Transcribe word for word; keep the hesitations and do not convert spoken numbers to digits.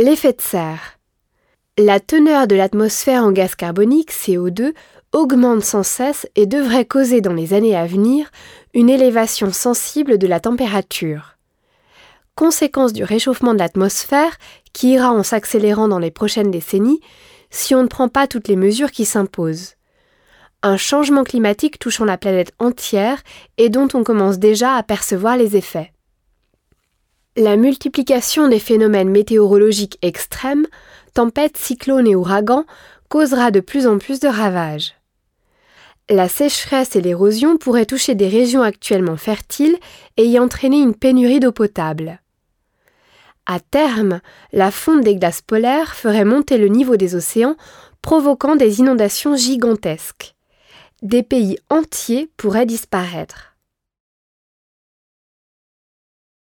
L'effet de serre. La teneur de l'atmosphère en gaz carbonique, C O deux, augmente sans cesse et devrait causer dans les années à venir une élévation sensible de la température. Conséquence du réchauffement de l'atmosphère qui ira en s'accélérant dans les prochaines décennies si on ne prend pas toutes les mesures qui s'imposent. Un changement climatique touchant la planète entière et dont on commence déjà à percevoir les effets. La multiplication des phénomènes météorologiques extrêmes, tempêtes, cyclones et ouragans, causera de plus en plus de ravages. La sécheresse et l'érosion pourraient toucher des régions actuellement fertiles et y entraîner une pénurie d'eau potable. À terme, la fonte des glaces polaires ferait monter le niveau des océans, provoquant des inondations gigantesques. Des pays entiers pourraient disparaître.